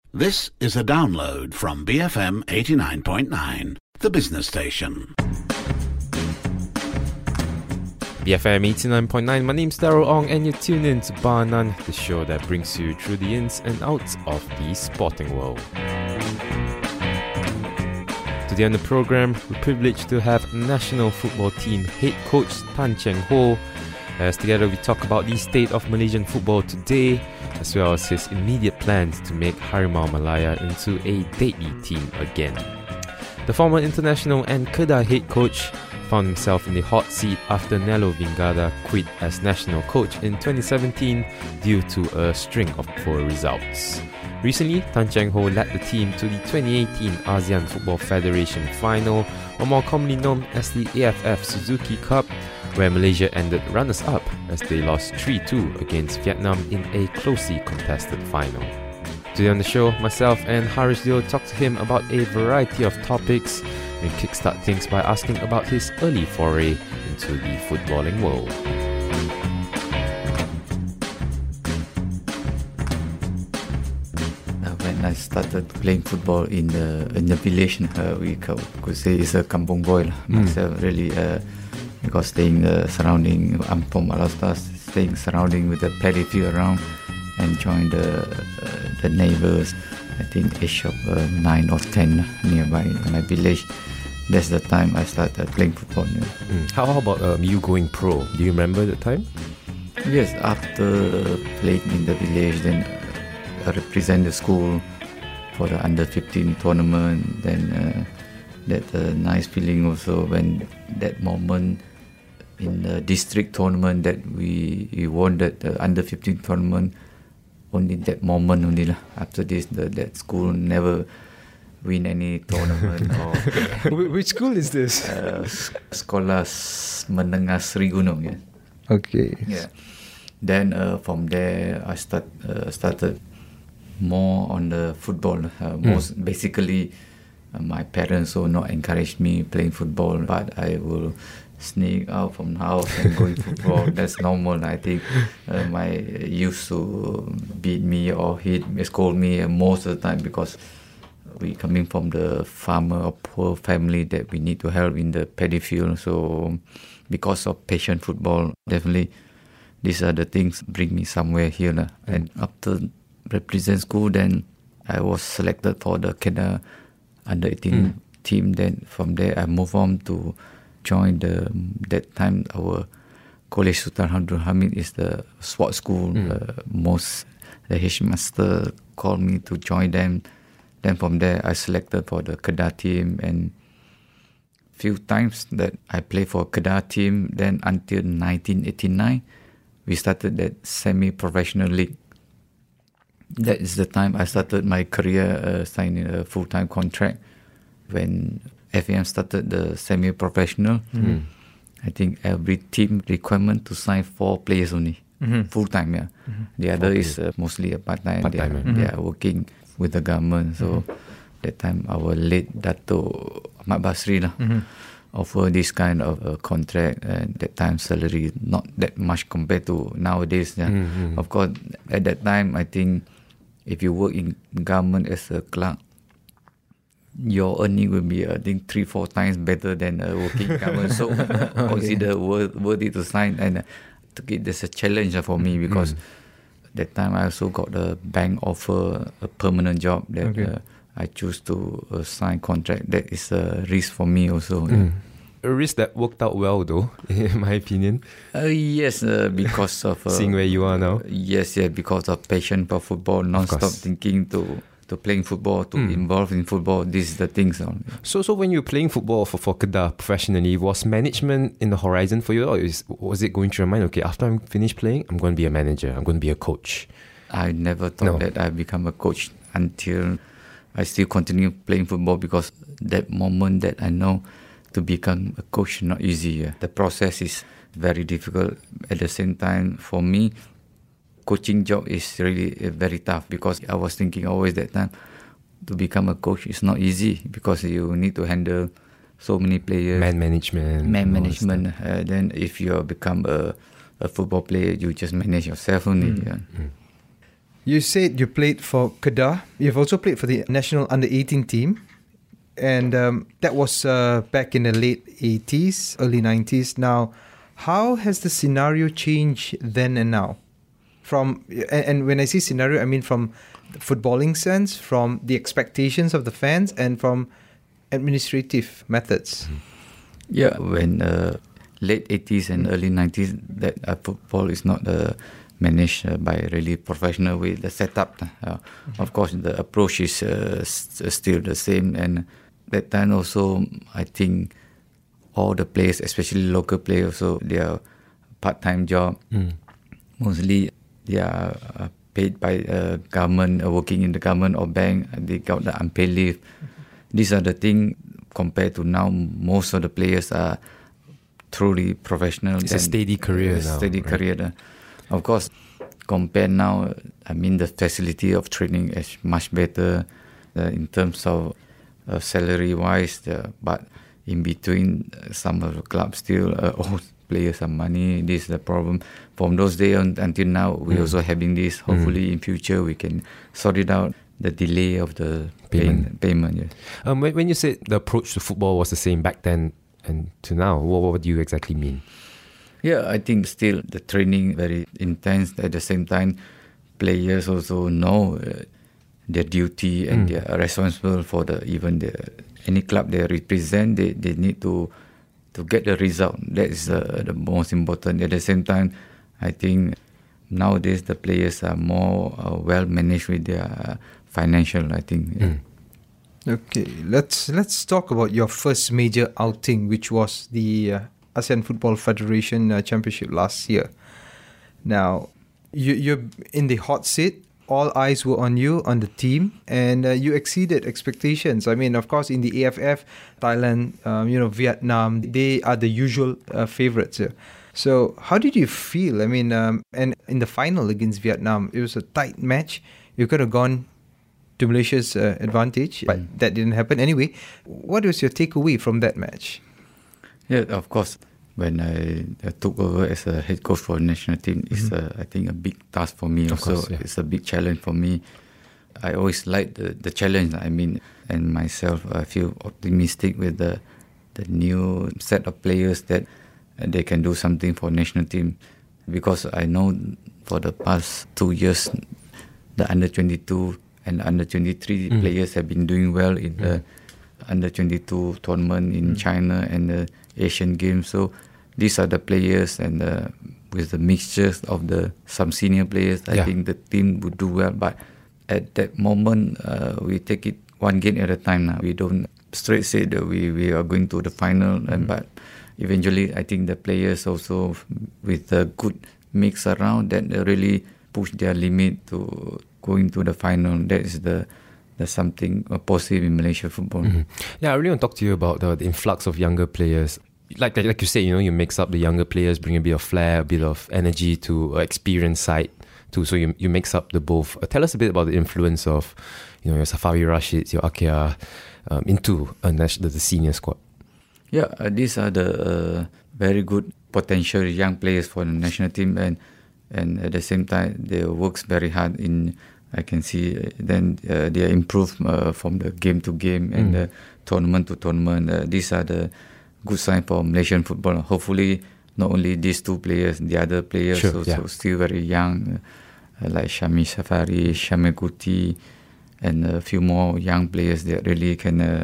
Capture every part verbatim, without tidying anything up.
This is a download from B F M eighty-nine point nine, the business station. B F M eighty-nine point nine, my name's Darryl Ong and you're tuned in to Bar None, the show that brings you through the ins and outs of the sporting world. Today on the programme, we're privileged to have National Football Team head coach Tan Cheng Ho, as together we talk about the state of Malaysian football today, as well as his immediate plans to make Harimau Malaya into a deadly team again. The former international and Kedah head coach found himself in the hot seat after Nello Vingada quit as national coach in twenty seventeen due to a string of poor results. Recently, Tan Cheng Ho led the team to the twenty eighteen ASEAN Football Federation final, or more commonly known as the A F F Suzuki Cup, where Malaysia ended runners-up as they lost three two against Vietnam in a closely contested final. Today on the show, myself and Harish Dio talk to him about a variety of topics. We kickstart things by asking about his early foray into the footballing world. When I started playing football in the in the village, uh, we could say it's a kampung boy. Mm. Myself really, uh, because staying uh, surrounding, I'm from Alasta, staying surrounding with the paddy field around, and join the uh, the neighbors. I think age of uh, nine or ten nearby my village. That's the time I started playing football. Yeah. Mm. How, how about um, you going pro? Do you remember the time? Yes, after playing in the village, then I represent the school for the under fifteen tournament. Then uh, that uh, nice feeling also when that moment in the district tournament that we, we won that uh, under fifteen tournament. Only that moment only lah. After this, the, that school never win any tournament. or Which school is this? Uh, Sekolah Menengah Seri Gunung. Yeah. Okay. Yeah. Then uh, from there, I start uh, started more on the football. Uh, most mm. basically, uh, my parents will not encourage me playing football, but I will sneak out from the house and going football. That's normal. I think uh, my used to beat me or hit, scold me uh, most of the time because we coming from the farmer or poor family that we need to help in the paddy field. So because of passion football, definitely these are the things bring me somewhere here. Mm. And after represent school, then I was selected for the Kedah under eighteen mm. team. Then from there I move on to join the that time our College Sultan Abdul Hamid is the sports school. Mm. Uh, most the headmaster called me to join them. Then from there I selected for the Kedah team, and few times that I play for Kedah team. Then until nineteen eighty-nine we started that semi-professional league. That is the time I started my career, uh, signing a full-time contract. When F A M started the semi-professional, mm. I think every team requirement to sign four players only, mm-hmm. full-time. Yeah, mm-hmm. The other four is uh, mostly a part-time. Part-time. They, are, mm-hmm. they are working with the government. So mm-hmm. that time our late Dato Ahmad Basri lah, mm-hmm. offer this kind of uh, contract, and that time salary not that much compared to nowadays. Yeah. Mm-hmm. Of course, at that time I think if you work in government as a clerk, your earning will be, I think, three, four times better than a working government. So okay. consider worth, worthy to sign. And uh, took it as a challenge uh, for me because mm. that time I also got a bank offer, a permanent job that okay. uh, I choose to uh, sign contract. That is a risk for me also. Mm. Yeah. A risk that worked out well though, in my opinion. Uh, yes, uh, because of... Uh, Seeing where you are now. Yes, yeah, because of passion for football, non-stop thinking to... to playing football, to mm. involve in football, this is the things. So so when you were playing football for, for Kedah professionally, was management in the horizon for you, or is, was it going through your mind, okay, after I'm finished playing, I'm going to be a manager, I'm going to be a coach? I never thought no. that I'd become a coach until I still continue playing football, because that moment that I know to become a coach not easy. Yeah. The process is very difficult. At the same time, for me, coaching job is really uh, very tough, because I was thinking always that time to become a coach is not easy, because you need to handle so many players. Man management. Man management. Uh, then if you become a, a football player, you just manage yourself only. Mm. Yeah. Mm. You said you played for Kedah. You've also played for the national under eighteen team. And um, that was uh, back in the late eighties, early nineties. Now, how has the scenario changed then and now? From and, and when I say scenario, I mean from the footballing sense, from the expectations of the fans, and from administrative methods. Yeah, when uh, late eighties and early nineties, that uh, football is not uh, managed uh, by a really professional way. The setup, uh, mm-hmm. of course, the approach is uh, st- still the same. And that time also, I think all the players, especially local players, so their part-time job, mm. mostly they are uh, paid by uh, government, uh, working in the government or bank. They got the unpaid leave. Mm-hmm. These are the things compared to now. Most of the players are truly professional. It's a steady career uh, now. Steady right? career. Uh, of course, compared now, I mean the facility of training is much better uh, in terms of uh, salary wise. Uh, but in between, uh, some of the clubs still uh, owe players some money. This is the problem. From those days on, until now, we're mm. also having this. Hopefully, mm. in future, we can sort it out. The delay of the payment. Pay, payment yes. Um, when, when you said the approach to football was the same back then and to now, what, what do you exactly mean? Yeah, I think still the training very intense. At the same time, players also know uh, their duty and mm. they are responsible for the even the any club they represent. They they need to to get the result. That is uh, the most important. At the same time, I think nowadays the players are more uh, well managed with their uh, financial. I think. Yeah. Mm. Okay, let's let's talk about your first major outing, which was the uh, ASEAN Football Federation uh, Championship last year. Now, you, you're in the hot seat. All eyes were on you, on the team, and uh, you exceeded expectations. I mean, of course, in the A F F, Thailand, um, you know, Vietnam, they are the usual uh, favourites. Uh. So, how did you feel? I mean, um, and in the final against Vietnam, it was a tight match. You could have gone to Malaysia's uh, advantage, but that didn't happen. Anyway, what was your takeaway from that match? Yeah, of course. When I uh, took over as a head coach for the national team, mm-hmm. it's uh, I think a big task for me. Of also, course, yeah. It's a big challenge for me. I always like the, the challenge. I mean, and myself, I feel optimistic with the the new set of players that uh, they can do something for national team, because I know for the past two years, the under twenty-two and under twenty-three mm. players have been doing well in mm. the under twenty-two tournament in mm. China and the Asian Games. So these are the players, and uh, with the mixtures of the some senior players, I yeah. think the team would do well. But at that moment, uh, we take it one game at a time now. We don't straight say that we, we are going to the final, mm. and but eventually I think the players also with a good mix around that really push their limit to going to the final. That is the There's something positive in Malaysia football. Mm-hmm. Yeah, I really want to talk to you about the, the influx of younger players. Like like you say, you know, you mix up the younger players, bring a bit of flair, a bit of energy to uh, experience side too. So you you mix up the both. Uh, tell us a bit about the influence of, you know, your Safari Rashids, your Akia, um, into a national, the senior squad. Yeah, uh, these are the uh, very good potential young players for the national team, and and at the same time they works very hard in. I can see uh, then uh, they improve uh, from the game to game and mm. uh, tournament to tournament. Uh, these are the good sign for Malaysian football. Hopefully, not only these two players, the other players sure, also yeah. still very young, uh, like Shami Safari, Syamil Kuti, and a few more young players that really can uh,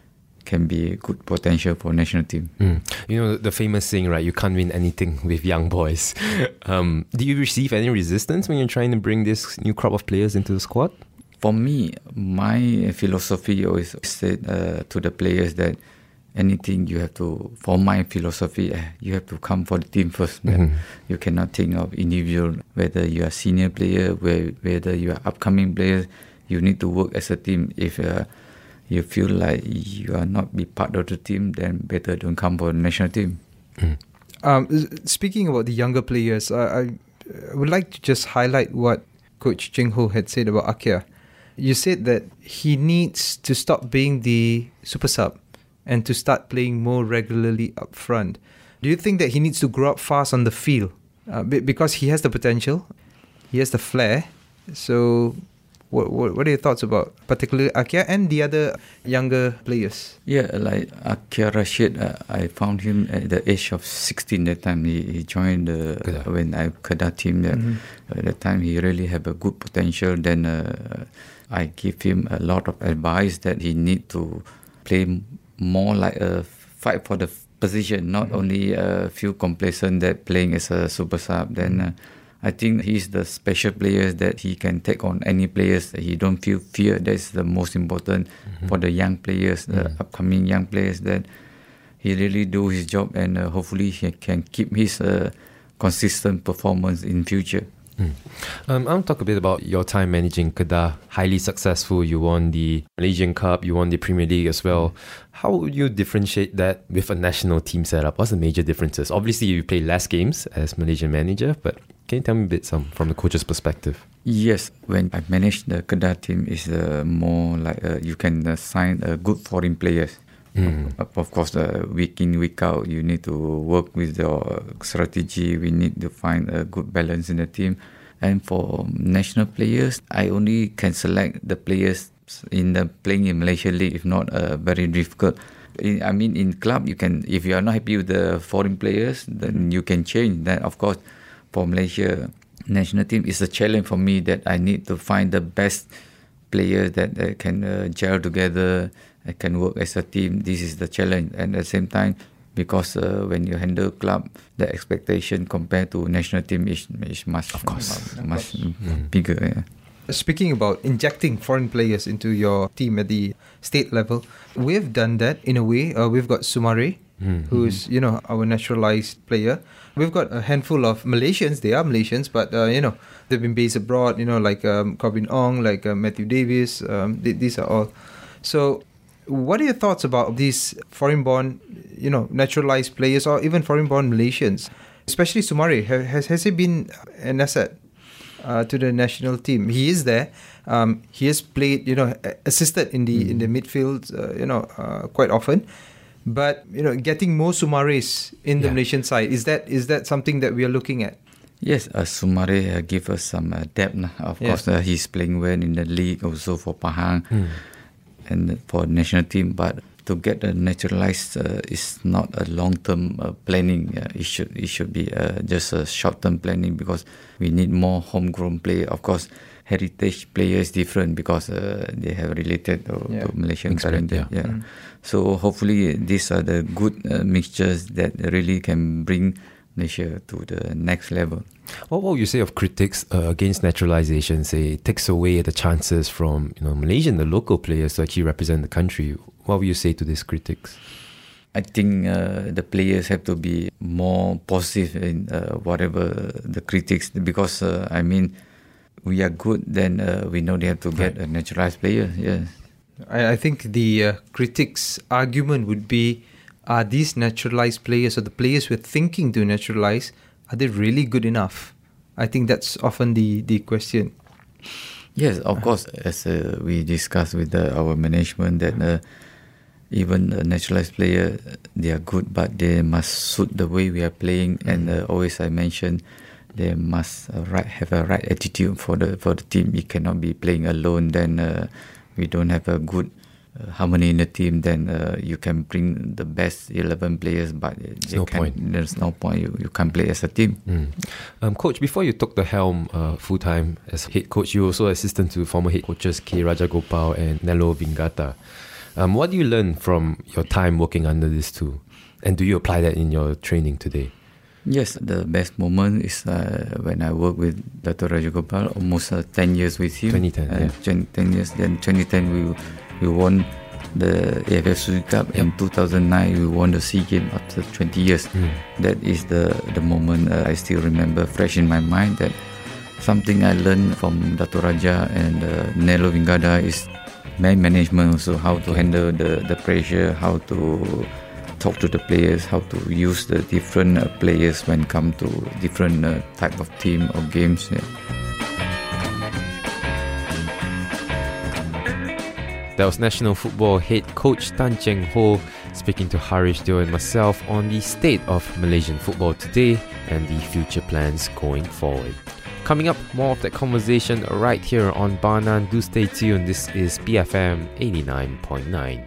can be good potential for national team. Mm. You know, the famous saying, right? You can't win anything with young boys. um, do you receive any resistance when you're trying to bring this new crop of players into the squad? For me, my philosophy always said uh, to the players that anything you have to, for my philosophy, uh, you have to come for the team first. Mm-hmm. You cannot think of individual, whether you are senior player, whether you are upcoming players, you need to work as a team. If uh, you feel like you are not be part of the team, then better don't come for the national team. Mm. Um, speaking about the younger players, I, I would like to just highlight what Coach Cheng Ho had said about Akia. You said that he needs to stop being the super sub and to start playing more regularly up front. Do you think that he needs to grow up fast on the field? Uh, because he has the potential, he has the flair, So, what what, what are your thoughts about particularly Akia and the other younger players? Yeah, like Akia Rashid, uh, I found him at the age of sixteen that time. He, he joined the, Kedah. when I Kedah team. That, Mhm. At that time, he really have a good potential. Then uh, I give him a lot of advice that he need to play more like a fight for the position, not Mhm. only a few complacent that playing as a super sub. Then uh, I think he's the special players that he can take on any players. He don't feel fear. That's the most important Mhm. for the young players, the Mm. upcoming young players. That he really do his job, and uh, hopefully he can keep his uh, consistent performance in future. Mm. Um, I want to talk a bit about your time managing Kedah. Highly successful. You won the Malaysian Cup. You won the Premier League as well. How would you differentiate that with a national team setup? What's the major differences? Obviously, you play less games as Malaysian manager, but can you tell me a bit some from the coach's perspective? Yes, when I manage the Kedah team, is uh, more like uh, you can uh, sign uh, good foreign players. Mm. Of, of course, uh, week in, week out, you need to work with your strategy. We need to find a good balance in the team. And for national players, I only can select the players in the playing in Malaysia League. If not, uh, very difficult. In, I mean, in club, you can, if you are not happy with the foreign players, then you can change. That, of course, for Malaysia national team, it's a challenge for me that I need to find the best players that uh, can uh, gel together, uh, can work as a team. This is the challenge. And at the same time, because uh, when you handle club, the expectation compared to national team is, is much, Of course. uh, much Mm. bigger. Yeah. Speaking about injecting foreign players into your team at the state level, we've done that in a way. Uh, we've got Sumare, Mm. who's, you know, our naturalized player. We've got a handful of Malaysians. They are Malaysians, but, uh, you know, they've been based abroad, you know, like um, Corbin Ong, like uh, Matthew Davis. Um, th- these are all. So, what are your thoughts about these foreign-born, you know, naturalized players or even foreign-born Malaysians? Especially Sumare. Ha- Has, has he been an asset uh, to the national team? He is there. Um, he has played, you know, a- assisted in the in the midfield, uh, you know, uh, quite often. But, you know, getting more Sumares in the Yeah. Malaysian side, is that is that something that we are looking at? Yes, uh, Sumare uh, give us some uh, depth. Nah. Of Yeah. course, uh, he's playing well in the league, also for Pahang Mm. and for national team. But to get uh, naturalized uh, is not a long-term uh, planning. Uh, it should it should be uh, just a short-term planning, because we need more homegrown player. Of course, heritage player is different because uh, they have related to, Yeah. to Malaysian Experience, current. yeah. Yeah. Mm. So hopefully these are the good uh, mixtures that really can bring Malaysia to the next level. What would you say of critics uh, against naturalization? Say it takes away the chances from, you know, Malaysian, the local players to actually represent the country. What would you say to these critics? I think uh, the players have to be more positive in uh, whatever the critics, because uh, I mean, we are good, then uh, we know they have to get Right. a naturalized player. Yeah. I, I think the uh, critics' argument would be, are these naturalized players or the players we're thinking to naturalize, are they really good enough? I think that's often the, the question. Yes, of course, as uh, we discussed with uh, our management, that uh, even a naturalized player, they are good, but they must suit the way we are playing. And uh, always I mention, they must uh, right, have a right attitude for the for the team. You cannot be playing alone. Then uh, we don't have a good uh, harmony in the team. Then uh, you can bring the best eleven players, but they no can't, point. there's no point. You, you can't play as a team. Mm. Um, coach, before you took the helm uh, full time as head coach, you were also assistant to former head coaches K. Rajagopal and Nello Vingata. Um, what do you learn from your time working under these two? And do you apply that in your training today? Yes, the best moment is uh, when I work with Dato' Rajagopal, almost uh, ten years with him. twenty ten, uh, yeah. ten, ten years. Then twenty ten we we won the A F F Suzuki Cup. In two thousand nine we won the SEA Games after twenty years. Mm. That is the the moment uh, I still remember fresh in my mind. That something I learned from Dato' Raja and uh, Nello Vingada is man management also, how to handle the, the pressure, how to talk to the players, how to use the different uh, players when come to different uh, type of team or games. Yeah. That was National Football head coach Tan Cheng Ho speaking to Harish Deo and myself on the state of Malaysian football today and the future plans going forward. Coming up, more of that conversation right here on Banan. Do stay tuned. This is B F M eighty-nine point nine.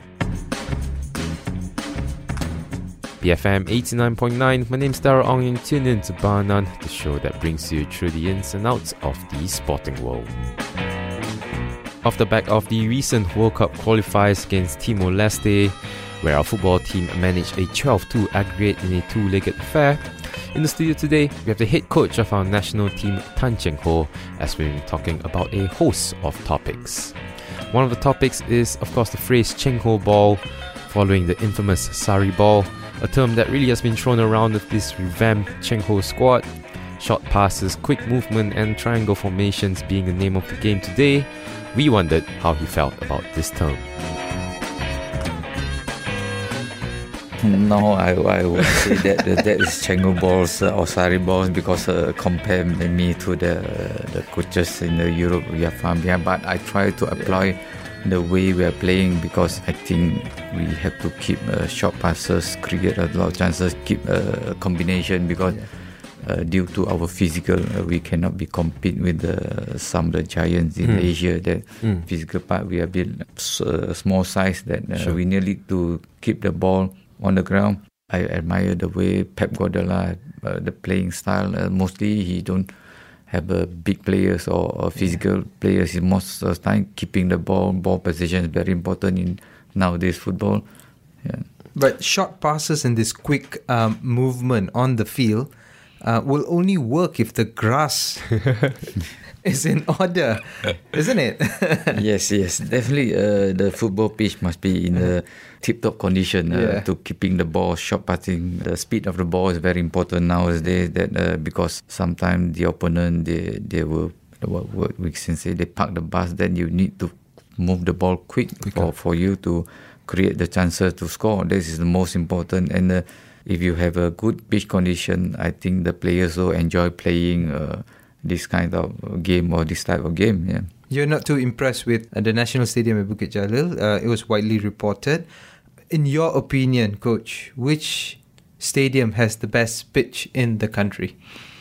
B F M eighty-nine point nine. My name's Darrell Ong and tune in to Banan, the show that brings you through the ins and outs of the sporting world. Off the back of the recent World Cup qualifiers against Timor-Leste, where our football team managed a twelve two aggregate in a two-legged affair, in the studio today, we have the head coach of our national team, Tan Cheng Ho, as we've been talking about a host of topics. One of the topics is, of course, the phrase Cheng Ho ball, following the infamous Sari ball, a term that really has been thrown around with this revamped Cheng Ho squad. Short passes, quick movement, and triangle formations being the name of the game today. We wondered how he felt about this term. No, I, I would say that that, that is Cheng Ho balls uh, or Sari balls because uh, compare me to the the coaches in the Europe we are from. Yeah, but I try to apply the way we are playing because I think we have to keep uh, short passes, create a lot of chances, keep a combination because uh, due to our physical, uh, we cannot be compete with uh, some of the giants in mm. Asia. That mm. physical part we are a bit uh, small size that uh, sure. we need to keep the ball on the ground. I admire the way Pep Guardiola, uh, the playing style. Uh, mostly he don't have uh, big players or, or physical yeah. players. He most of the time keeping the ball, ball position is very important in nowadays football. Yeah. But short passes and this quick um, movement on the field uh, will only work if the grass is in order, isn't it? yes, yes, definitely. Uh, the football pitch must be in a tip-top condition uh, yeah. to keeping the ball, short passing. The speed of the ball is very important nowadays. That uh, because sometimes the opponent they they will what, what we can say they park the bus. Then you need to move the ball quick for, for you to create the chances to score. This is the most important. And uh, if you have a good pitch condition, I think the players will enjoy playing Uh, this kind of game or this type of game. Yeah. You're not too impressed with uh, the National Stadium at Bukit Jalil. Uh, it was widely reported. In your opinion, Coach, which stadium has the best pitch in the country?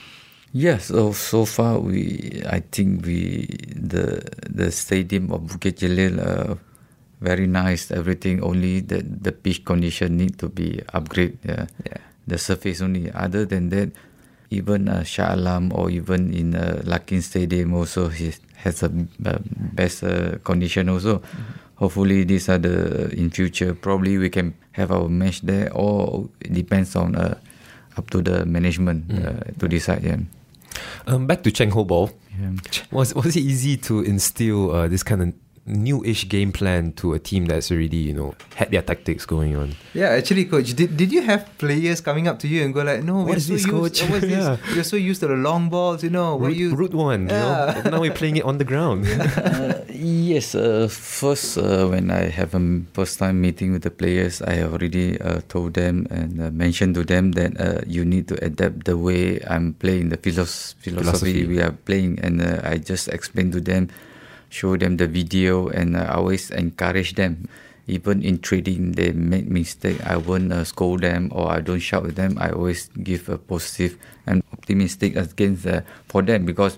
Yes, so so far we, I think we the the stadium of Bukit Jalil, uh, very nice. Everything, only the the pitch condition need to be upgraded. Yeah. yeah. The surface only. Other than that, even uh, Shah Alam or even in uh, Larkin Stadium also he has a uh, best uh, condition also. Mm-hmm. Hopefully these are the in future. Probably we can have our match there, or it depends on uh, up to the management mm. uh, to decide. Yeah. Um, back to Cheng Ho ball. Yeah. Was was it easy to instill uh, this kind of new-ish game plan to a team that's already, you know, had their tactics going on? Yeah, actually, Coach, did did you have players coming up to you and go like, no, what we're is so this, used, Coach? What's yeah. this? We're so used to the long balls, you know. Root, you root one, yeah. you know. Now we're playing it on the ground. uh, yes, uh, first uh, when I have a first time meeting with the players, I have already uh, told them and uh, mentioned to them that uh, you need to adapt the way I'm playing, the philosophy, philosophy. we are playing, and uh, I just explained to them, show them the video, and uh, I always encourage them. Even in trading, they make mistake, I won't uh, scold them or I don't shout at them. I always give a positive and optimistic against uh, for them, because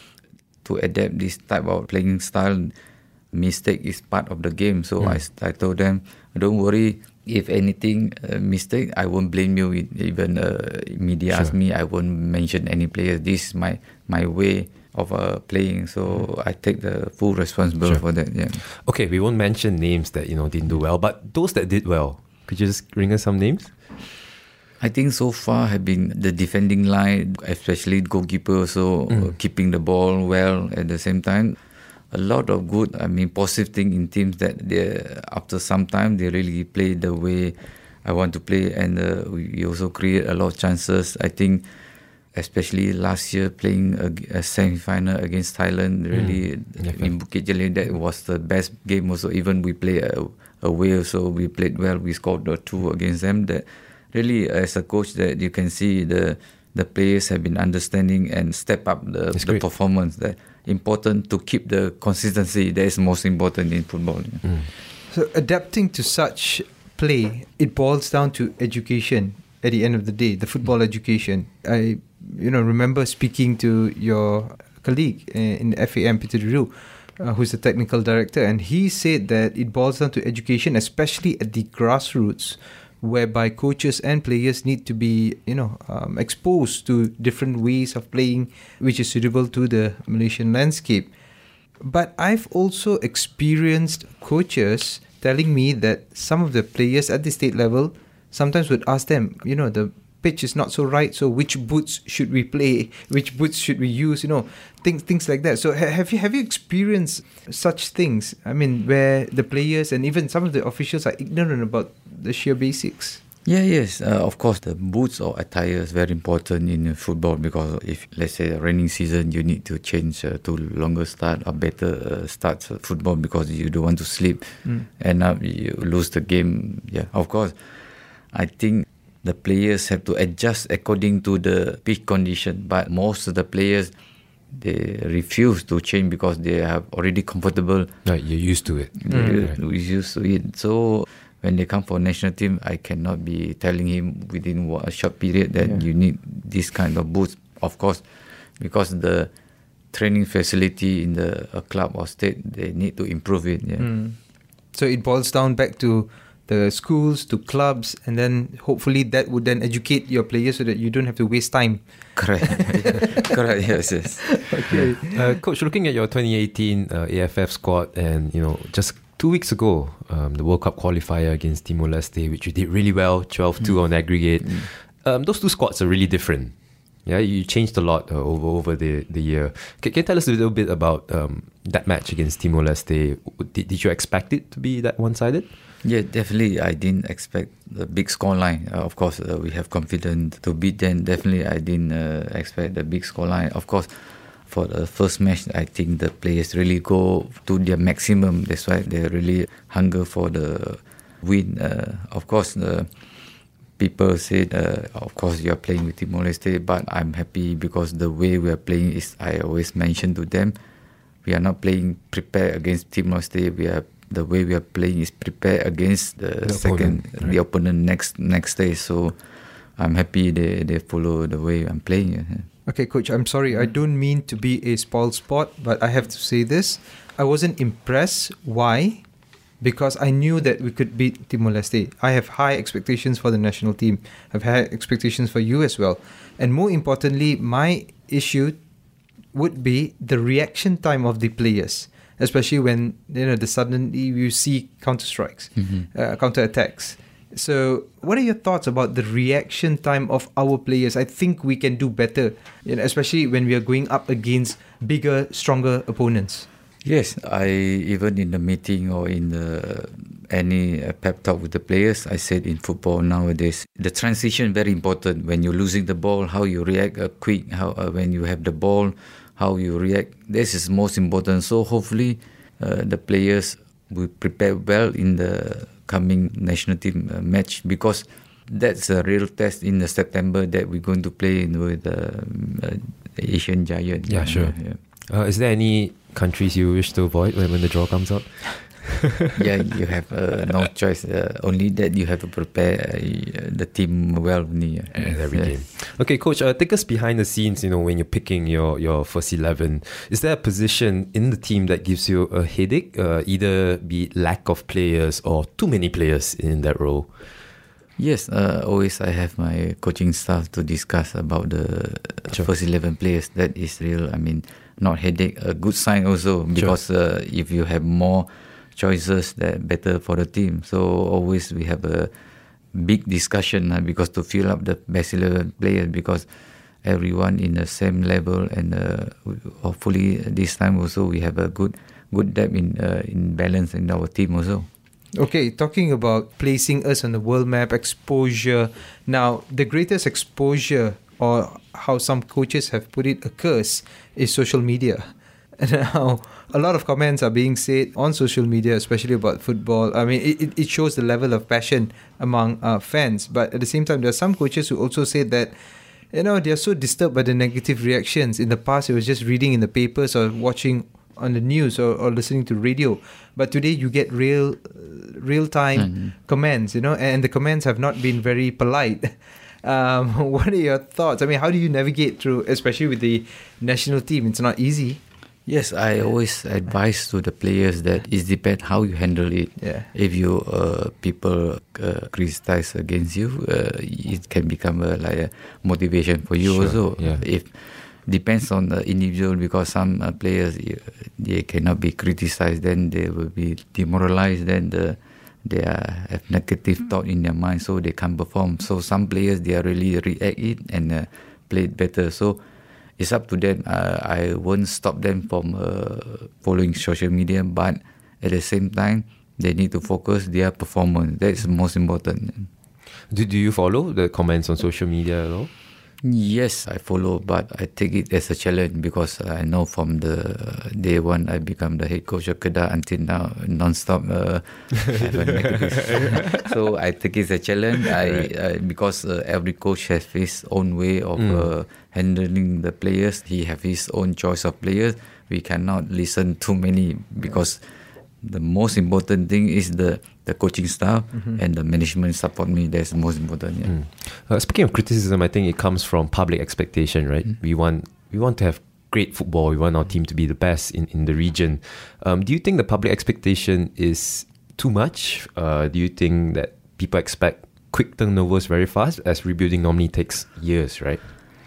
to adapt this type of playing style, mistake is part of the game. So mm. I, I told them, don't worry, if anything uh, mistake, I won't blame you. Even uh, media sure. ask me, I won't mention any players. This is my my way of uh, playing, so I take the full responsibility sure. for that. Yeah. Okay, we won't mention names that, you know, didn't do well, but those that did well, could you just bring us some names? I think so far have been the defending line, especially goalkeeper, so mm. uh, keeping the ball well at the same time. A lot of good, I mean, positive thing in teams that they, after some time, they really play the way I want to play, and uh, we also create a lot of chances. I think especially last year playing a, a semi-final against Thailand, really mm, in Bukit Jalil, that was the best game also. Even we played away, so we played well. We scored the two against them. That really, as a coach, that you can see the the players have been understanding and step up the, the performance. That important to keep the consistency. That is most important in football. Mm. So adapting to such play, it boils down to education. at the end of the day, the football education. I, you know, remember speaking to your colleague in the F A M, Peter Drew, uh, who's the technical director, and he said that it boils down to education, especially at the grassroots, whereby coaches and players need to be, you know, um, exposed to different ways of playing, which is suitable to the Malaysian landscape. But I've also experienced coaches telling me that some of the players at the state level sometimes would ask them, you know, the pitch is not so right, so which boots should we play, which boots should we use, you know, things things like that. So ha- have you have you experienced such things? I mean, where the players and even some of the officials are ignorant about the sheer basics. Yeah, yes. Uh, of course, the boots or attire is very important in football, because if, let's say, a raining season, you need to change uh, to longer start or better uh, start uh, football, because you don't want to sleep. Mm. End up you lose the game. Yeah, of course. I think the players have to adjust according to the pitch condition, but most of the players, they refuse to change because they are already comfortable. Right, you're used to it. They're mm. used to it. So when they come for national team, I cannot be telling him within a short period that yeah. you need this kind of boots. Of course, because the training facility in the a club or state, they need to improve it. Yeah. Mm. So it boils down back to the schools, to clubs, and then hopefully that would then educate your players so that you don't have to waste time. Correct. Correct. Yes. Yes. Okay. Uh, Coach, looking at your twenty eighteen uh, A F F squad, and you know, just two weeks ago, um, the World Cup qualifier against Timor-Leste, which you did really well, twelve two mm. on aggregate. Mm. Um, those two squads are really different. Yeah, you changed a lot uh, over over the, the year. Can, can you tell us a little bit about um, that match against Timor-Leste? Did, did you expect it to be that one-sided? Yeah, definitely. I didn't expect the big scoreline. Uh, of course, uh, we have confidence to beat them. Definitely, I didn't uh, expect the big scoreline. Of course, for the first match, I think the players really go to their maximum. That's why they really hunger for the win. Uh, of course, the people said, uh, of course, you are playing with Timor-Leste, but I'm happy because the way we are playing is, I always mention to them, we are not playing prepare against Timor-Leste. We are the way we are playing is prepare against the, the second opponent, right? the opponent next next day. So I'm happy they, they follow the way I'm playing. Okay, Coach, I'm sorry. I don't mean to be a spoiled sport, but I have to say this. I wasn't impressed. Why? Because I knew that we could beat Timor-Leste. I have high expectations for the national team. I've had expectations for you as well. And more importantly, my issue would be the reaction time of the players, especially when, you know, the suddenly you see counter strikes, mm-hmm. uh, counter attacks. So, what are your thoughts about the reaction time of our players? I think we can do better, you know, especially when we are going up against bigger, stronger opponents. Yes, I even in the meeting or in the any uh, pep talk with the players, I said in football nowadays, the transition very important. When you're losing the ball, how you react uh, quick. How uh, when you have the ball, how you react. This is most important. So hopefully, uh, the players will prepare well in the coming national team uh, match, because that's a real test in the September that we're going to play in with the uh, Asian Giant. Yeah, sure. Yeah. Uh, is there any countries you wish to avoid when, when the draw comes out? Yeah, you have uh, no choice. Uh, only that you have to prepare uh, the team well. Yeah. And every game. Okay, Coach, uh, take us behind the scenes, you know, when you're picking your, your first eleven. Is there a position in the team that gives you a headache? Uh, either be lack of players or too many players in that role? Yes, uh, always I have my coaching staff to discuss about the sure. first eleven players. That is real, I mean, not headache, a good sign also, because sure. uh, if you have more choices, that better for the team. So always we have a big discussion uh, because to fill up the best eleven players, because everyone in the same level, and uh, hopefully this time also we have a good good depth in uh, in balance in our team also. Okay, talking about placing us on the world map, exposure. Now, the greatest exposure, or how some coaches have put it, a curse, is social media. Now, a lot of comments are being said on social media, especially about football. I mean, it, it shows the level of passion among uh, fans. But at the same time, there are some coaches who also say that, you know, they are so disturbed by the negative reactions. In the past, it was just reading in the papers or watching on the news or, or listening to radio. But today, you get real, real-time mm-hmm. comments, you know, and the comments have not been very polite. Um, what are your thoughts? I mean, how do you navigate through, especially with the national team? It's not easy. Yes, I always advise to the players that it depends how you handle it. Yeah. If you uh, people uh, criticize against you, uh, it can become a, like a motivation for you Sure, also. yeah. If depends on the individual, because some uh, players uh, they cannot be criticized, then they will be demoralized. Then the they are, have negative thought in their mind, so they can't perform. So some players they are really react it and uh, play it better. So it's up to them. Uh, I won't stop them from uh, following social media, but at the same time, they need to focus their performance. That's the most important. Do, do you follow the comments on social media at all? Yes, I follow, but I take it as a challenge because I know from the day one I become the head coach of Kedah until now, non-stop uh, have a negative. So I take it as a challenge. I uh, because uh, every coach has his own way of Mm. uh, handling the players. He have his own choice of players. We cannot listen too many because the most important thing is the the coaching staff Mm-hmm. and the management support me. That's the most important. Yeah. Mm. Uh, speaking of criticism, I think it comes from public expectation, right? Mm. We want we want to have great football. We want our team to be the best in, in the region. Um, do you think the public expectation is too much? Uh, do you think that people expect quick turnovers very fast, as rebuilding normally takes years, right?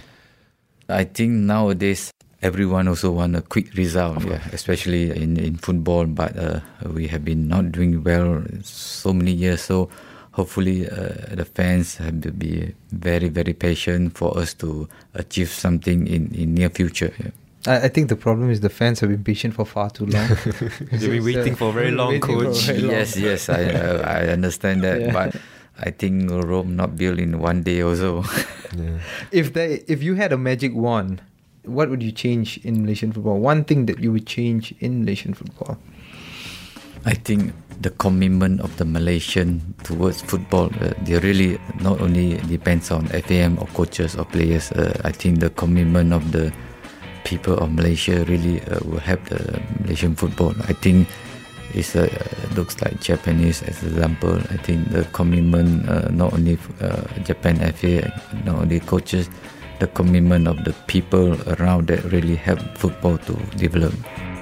I think nowadays everyone also want a quick result, yeah, especially in, in football. But uh, we have been not doing well so many years. So hopefully uh, the fans have to be very, very patient for us to achieve something in, in near future. Yeah. I, I think the problem is the fans have been patient for far too long. They've been waiting for very long, Waiting for coach. very long. Yes, yes, I uh, I understand that. Yeah. But I think Rome not built in one day also. Yeah. If they, if you had a magic wand, what would you change in Malaysian football? One thing that you would change in Malaysian football. I think the commitment of the Malaysian towards football, uh, they really not only depends on F A M or coaches or players. Uh, I think the commitment of the people of Malaysia really uh, will help the Malaysian football. I think it uh, looks like Japanese as an example. I think the commitment, uh, not only uh, Japan F A, not only coaches, the commitment of the people around that really help football to develop.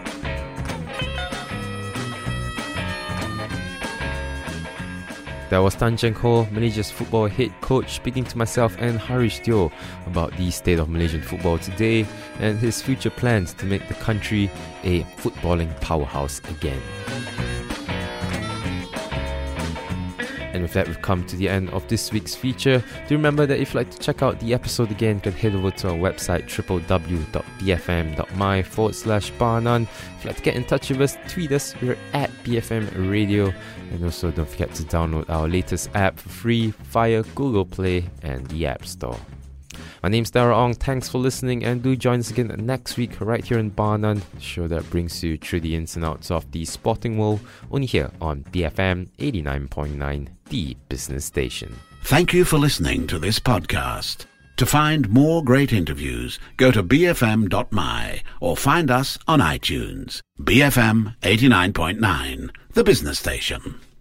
That was Tan Cheng Ho, Malaysia's football head coach, speaking to myself and Harish Teo about the state of Malaysian football today and his future plans to make the country a footballing powerhouse again. And with that, we've come to the end of this week's feature. Do remember that if you'd like to check out the episode again, you can head over to our website w w w dot b f m dot m y forward slash Banan. If you'd like to get in touch with us, tweet us. We're at B F M Radio. And also don't forget to download our latest app for free via Google Play and the App Store. My name's Dara Ong. Thanks for listening, and do join us again next week right here in Banan, the show that brings you through the ins and outs of the sporting world, only here on B F M eighty-nine point nine, the business station. Thank you for listening to this podcast. To find more great interviews, go to b f m dot m y or find us on iTunes. B F M eighty-nine point nine, the business station.